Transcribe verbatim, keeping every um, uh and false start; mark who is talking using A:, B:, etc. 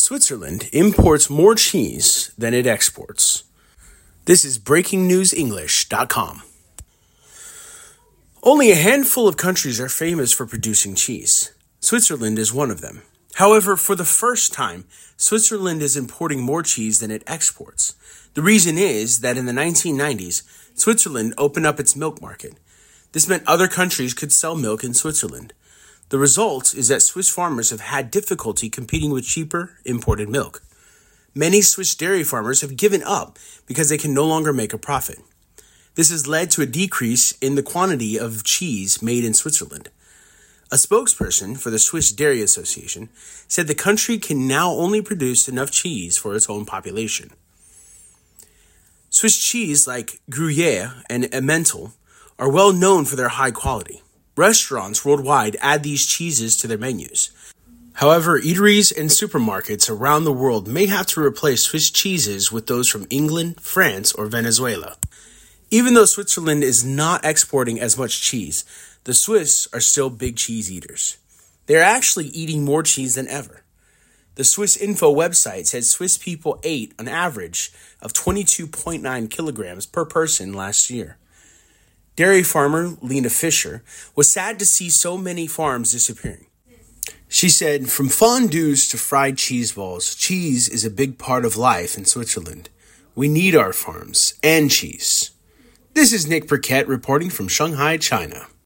A: Switzerland imports more cheese than it exports. This is breaking news english dot com. Only a handful of countries are famous for producing cheese. Switzerland is one of them. However, for the first time, Switzerland is importing more cheese than it exports. The reason is that in the nineteen nineties, Switzerland opened up its milk market. This meant other countries could sell milk in Switzerland. The result is that Swiss farmers have had difficulty competing with cheaper imported milk. Many Swiss dairy farmers have given up because they can no longer make a profit. This has led to a decrease in the quantity of cheese made in Switzerland. A spokesperson for the Swiss Dairy Association said the country can now only produce enough cheese for its own population. Swiss cheese like Gruyere and Emmental are well known for their high quality. Restaurants worldwide add these cheeses to their menus. However, eateries and supermarkets around the world may have to replace Swiss cheeses with those from England, France, or Venezuela. Even though Switzerland is not exporting as much cheese, the Swiss are still big cheese eaters. They are actually eating more cheese than ever. The Swiss Info website said Swiss people ate an average of twenty-two point nine kilograms per person last year. Dairy farmer Lena Fischer was sad to see so many farms disappearing. She said, "From fondues to fried cheese balls, cheese is a big part of life in Switzerland. We need our farms and cheese." This is Nick Burkett reporting from Shanghai, China.